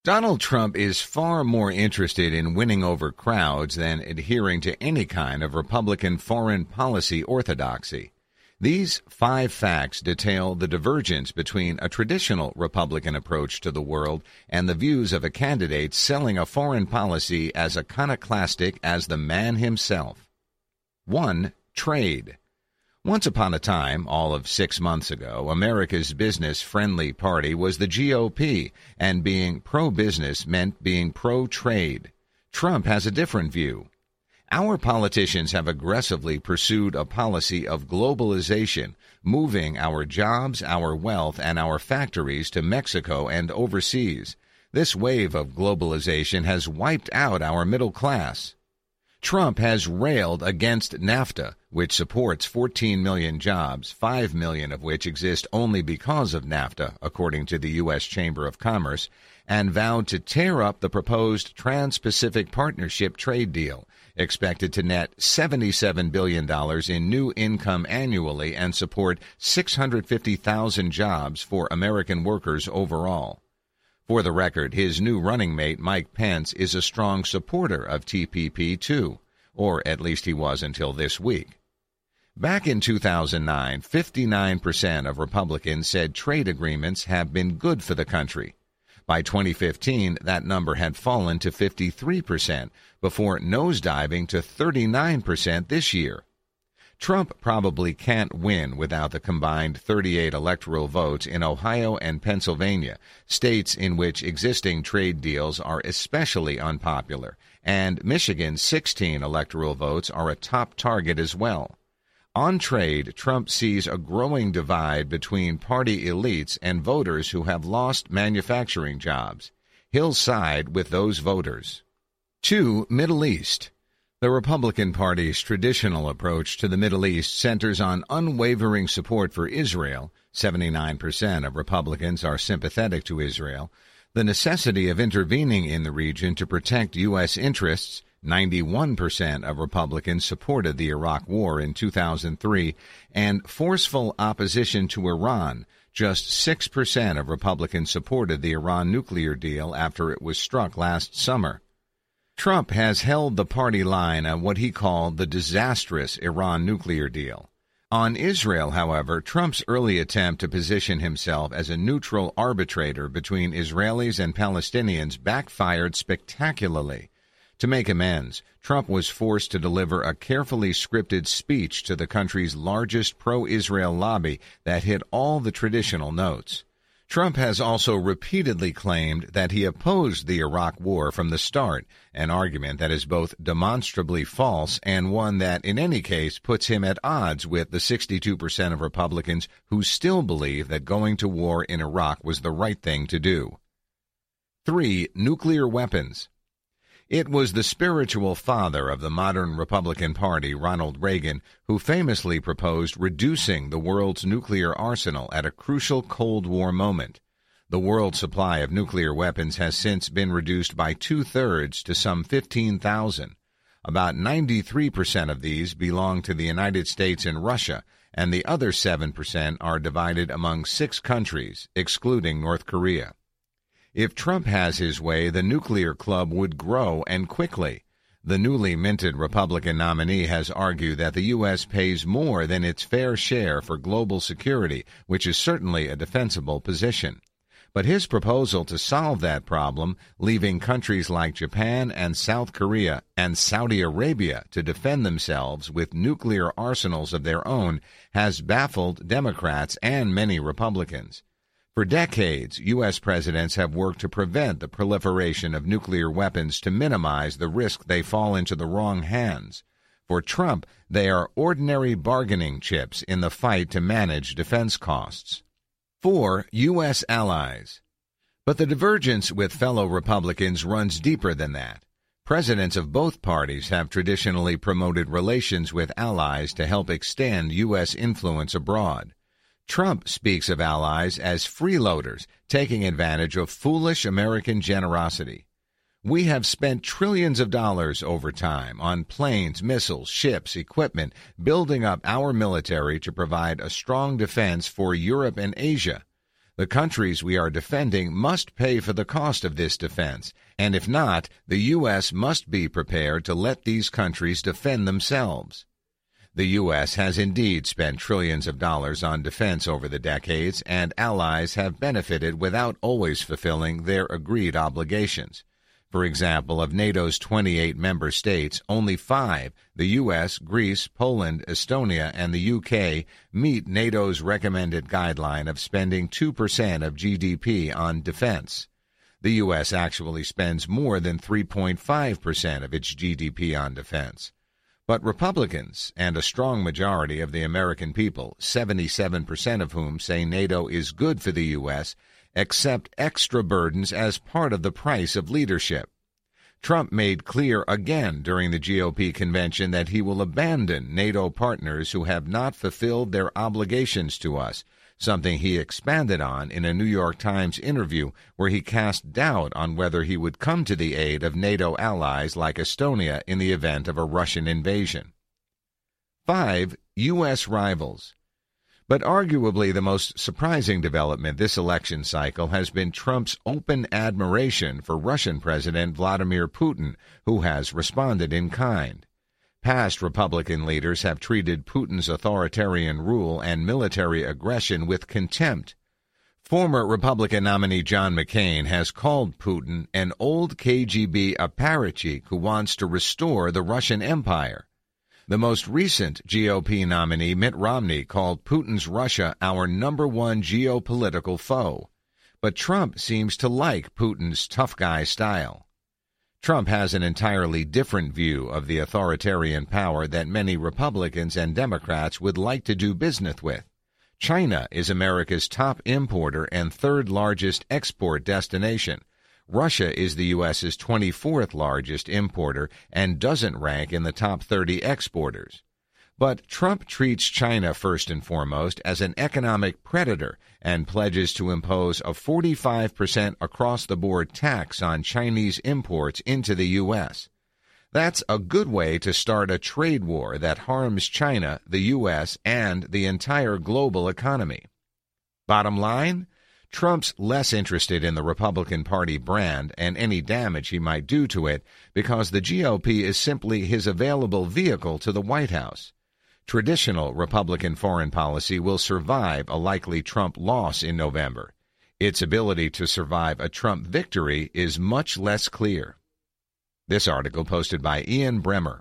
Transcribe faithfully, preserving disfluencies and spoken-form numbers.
Donald Trump is far more interested in winning over crowds than adhering to any kind of Republican foreign policy orthodoxy. These five facts detail the divergence between a traditional Republican approach to the world and the views of a candidate selling a foreign policy as iconoclastic as the man himself. One. Trade. Once upon a time, all of six months ago, America's business-friendly party was the G O P, and being pro-business meant being pro-trade. Trump has a different view. Our politicians have aggressively pursued a policy of globalization, moving our jobs, our wealth, and our factories to Mexico and overseas. This wave of globalization has wiped out our middle class. Trump has railed against NAFTA, which supports fourteen million jobs, five million of which exist only because of NAFTA, according to the U S Chamber of Commerce, and vowed to tear up the proposed Trans-Pacific Partnership trade deal, expected to net seventy-seven billion dollars in new income annually and support six hundred fifty thousand jobs for American workers overall. For the record, his new running mate, Mike Pence, is a strong supporter of T P P too, or at least he was until this week. Back in two thousand nine, fifty-nine percent of Republicans said trade agreements have been good for the country. By twenty fifteen, that number had fallen to fifty-three percent, before nosediving to thirty-nine percent this year. Trump probably can't win without the combined thirty-eight electoral votes in Ohio and Pennsylvania, states in which existing trade deals are especially unpopular, and Michigan's sixteen electoral votes are a top target as well. On trade, Trump sees a growing divide between party elites and voters who have lost manufacturing jobs. He'll side with those voters. Two. Middle East. The Republican Party's traditional approach to the Middle East centers on unwavering support for Israel. seventy-nine percent of Republicans are sympathetic to Israel. The necessity of intervening in the region to protect U S interests. ninety-one percent of Republicans supported the Iraq War in two thousand three. And forceful opposition to Iran. Just six percent of Republicans supported the Iran nuclear deal after it was struck last summer. Trump has held the party line on what he called the disastrous Iran nuclear deal. On Israel, however, Trump's early attempt to position himself as a neutral arbitrator between Israelis and Palestinians backfired spectacularly. To make amends, Trump was forced to deliver a carefully scripted speech to the country's largest pro-Israel lobby that hit all the traditional notes. Trump has also repeatedly claimed that he opposed the Iraq War from the start, an argument that is both demonstrably false and one that, in any case, puts him at odds with the sixty-two percent of Republicans who still believe that going to war in Iraq was the right thing to do. Three. Nuclear weapons. It was the spiritual father of the modern Republican Party, Ronald Reagan, who famously proposed reducing the world's nuclear arsenal at a crucial Cold War moment. The world supply of nuclear weapons has since been reduced by two-thirds to some fifteen thousand. About ninety-three percent of these belong to the United States and Russia, and the other seven percent are divided among six countries, excluding North Korea. If Trump has his way, the nuclear club would grow and quickly. The newly minted Republican nominee has argued that the U S pays more than its fair share for global security, which is certainly a defensible position. But his proposal to solve that problem, leaving countries like Japan and South Korea and Saudi Arabia to defend themselves with nuclear arsenals of their own, has baffled Democrats and many Republicans. For decades, U S presidents have worked to prevent the proliferation of nuclear weapons to minimize the risk they fall into the wrong hands. For Trump, they are ordinary bargaining chips in the fight to manage defense costs. Four. U S allies. But the divergence with fellow Republicans runs deeper than that. Presidents of both parties have traditionally promoted relations with allies to help extend U S influence abroad. Trump speaks of allies as freeloaders, taking advantage of foolish American generosity. We have spent trillions of dollars over time on planes, missiles, ships, equipment, building up our military to provide a strong defense for Europe and Asia. The countries we are defending must pay for the cost of this defense, and if not, the U S must be prepared to let these countries defend themselves. The U S has indeed spent trillions of dollars on defense over the decades, and allies have benefited without always fulfilling their agreed obligations. For example, of NATO's twenty-eight member states, only five, the U S, Greece, Poland, Estonia, and the U K, meet NATO's recommended guideline of spending two percent of G D P on defense. The U S actually spends more than three point five percent of its G D P on defense. But Republicans, and a strong majority of the American people, seventy-seven percent of whom say NATO is good for the U S, accept extra burdens as part of the price of leadership. Trump made clear again during the G O P convention that he will abandon NATO partners who have not fulfilled their obligations to us, something he expanded on in a New York Times interview where he cast doubt on whether he would come to the aid of NATO allies like Estonia in the event of a Russian invasion. Five, U S rivals. But arguably the most surprising development this election cycle has been Trump's open admiration for Russian President Vladimir Putin, who has responded in kind. Past Republican leaders have treated Putin's authoritarian rule and military aggression with contempt. Former Republican nominee John McCain has called Putin an old K G B apparatchik who wants to restore the Russian Empire. The most recent G O P nominee, Mitt Romney, called Putin's Russia our number one geopolitical foe. But Trump seems to like Putin's tough guy style. Trump has an entirely different view of the authoritarian power that many Republicans and Democrats would like to do business with. China is America's top importer and third largest export destination. Russia is the U S's twenty-fourth largest importer and doesn't rank in the top thirty exporters. But Trump treats China first and foremost as an economic predator and pledges to impose a forty-five percent across-the-board tax on Chinese imports into the U S. That's a good way to start a trade war that harms China, the U S, and the entire global economy. Bottom line? Trump's less interested in the Republican Party brand and any damage he might do to it because the G O P is simply his available vehicle to the White House. Traditional Republican foreign policy will survive a likely Trump loss in November. Its ability to survive a Trump victory is much less clear. This article posted by Ian Bremmer.